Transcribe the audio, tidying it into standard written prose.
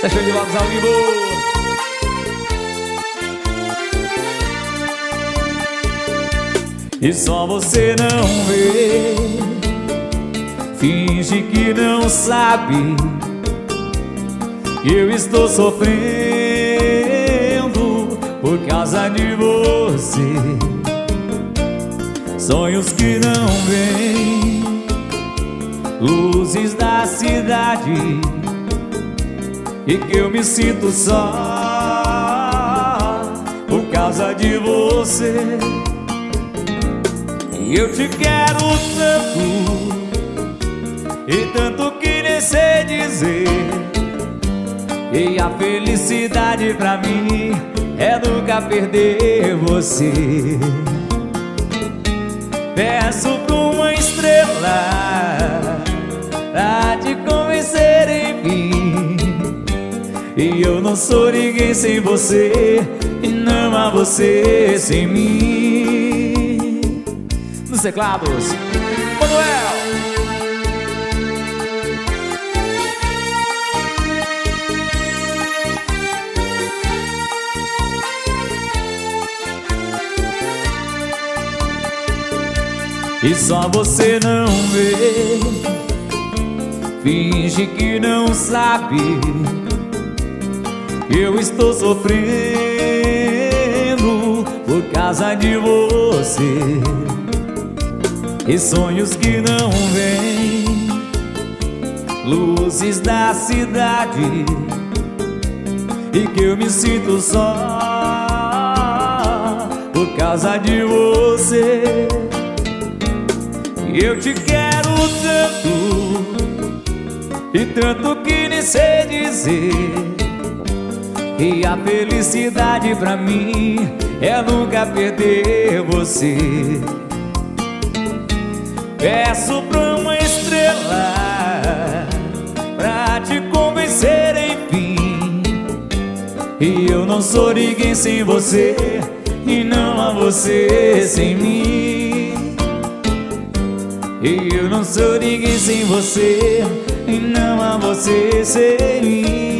Sessão de Lopes ao vivo. E só você não vê, finge que não sabe que eu estou sofrendo por causa de você. Sonhos que não vêm, luzes da cidade, e que eu me sinto só por causa de você. E eu te quero tanto, e tanto que nem sei dizer. E a felicidade pra mim é nunca perder você. Peço pra uma estrela pra te convencer em mim. E eu não sou ninguém sem você, e não há você sem mim. Nos teclados, Manuel. E só você não vê, finge que não sabe que eu estou sofrendo por causa de você. E sonhos que não vêm, luzes da cidade, e que eu me sinto só por causa de você. Eu te quero tanto, e tanto que nem sei dizer. E a felicidade pra mim é nunca perder você. Peço pra uma estrela pra te convencer enfim. E eu não sou ninguém sem você, e não há você sem mim. E eu não sou ninguém sem você, e não há você sem mim.